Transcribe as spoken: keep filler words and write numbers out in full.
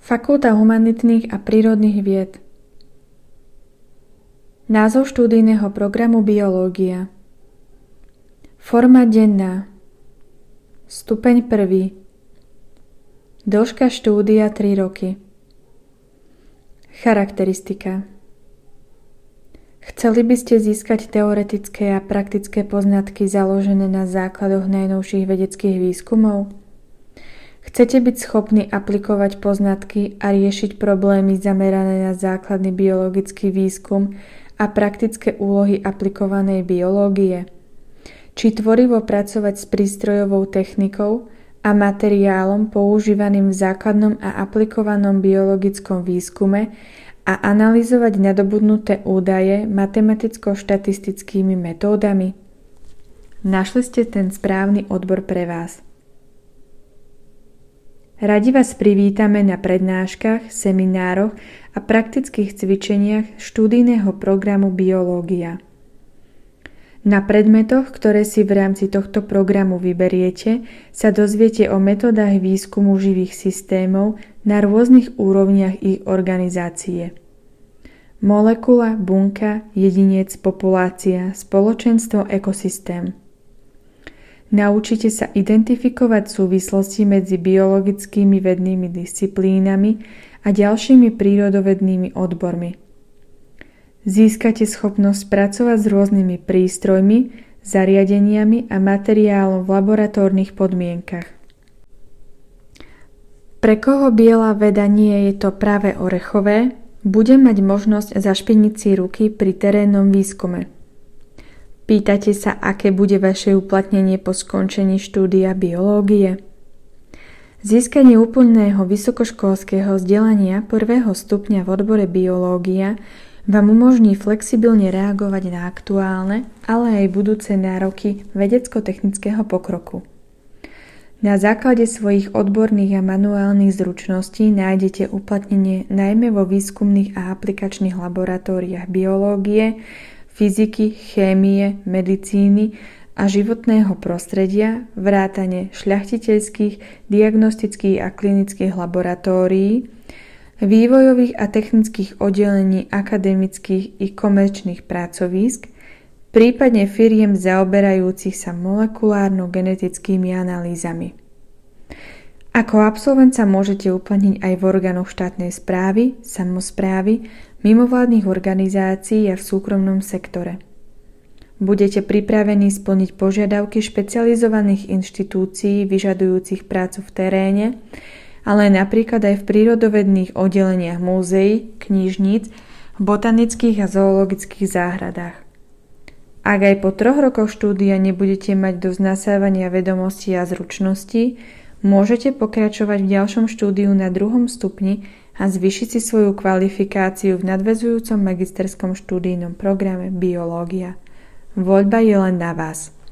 Fakulta humanitných a prírodných vied. Názov študijného programu biológia. Forma denná. Stupeň prvý. Dĺžka štúdia tri roky. Charakteristika. Chceli by ste získať teoretické a praktické poznatky založené na základoch najnovších vedeckých výskumov? Chcete byť schopní aplikovať poznatky a riešiť problémy zamerané na základný biologický výskum a praktické úlohy aplikovanej biológie? Či tvorivo pracovať s prístrojovou technikou a materiálom používaným v základnom a aplikovanom biologickom výskume a analyzovať nadobudnuté údaje matematicko-štatistickými metódami? Našli ste ten správny odbor pre vás. Radi vás privítame na prednáškach, seminároch a praktických cvičeniach študijného programu biológia. Na predmetoch, ktoré si v rámci tohto programu vyberiete, sa dozviete o metodách výskumu živých systémov na rôznych úrovniach ich organizácie. Molekula, bunka, jedinec, populácia, spoločenstvo, ekosystém. Naučite sa identifikovať súvislosti medzi biologickými vednými disciplínami a ďalšími prírodovednými odbormi. Získate schopnosť pracovať s rôznymi prístrojmi, zariadeniami a materiálom v laboratórnych podmienkach. Pre koho biela veda nie je to práve orechové, bude mať možnosť zašpiniť si ruky pri terénnom výskume. Pýtate sa, aké bude vaše uplatnenie po skončení štúdia biológie? Získanie úplného vysokoškolského vzdelania prvého stupňa v odbore biológia vám umožní flexibilne reagovať na aktuálne, ale aj budúce nároky vedecko-technického pokroku. Na základe svojich odborných a manuálnych zručností nájdete uplatnenie najmä vo výskumných a aplikačných laboratóriách biológie, fyziky, chémie, medicíny a životného prostredia, vrátane šľachtiteľských, diagnostických a klinických laboratórií, vývojových a technických oddelení akademických i komerčných pracovísk, prípadne firiem zaoberajúcich sa molekulárno-genetickými analýzami. Ako absolvent sa môžete uplatniť aj v orgánoch štátnej správy, samosprávy, mimovládnych organizácií a v súkromnom sektore. Budete pripravení splniť požiadavky špecializovaných inštitúcií vyžadujúcich prácu v teréne, ale napríklad aj v prírodovedných oddeleniach múzeí, knižníc, botanických a zoologických záhradách. Ak aj po troch rokoch štúdia nebudete mať dosť nasávania vedomostí a zručností, môžete pokračovať v ďalšom štúdiu na druhom stupni a zvýšiť si svoju kvalifikáciu v nadväzujúcom magisterskom štúdijnom programe biológia. Voľba je len na vás.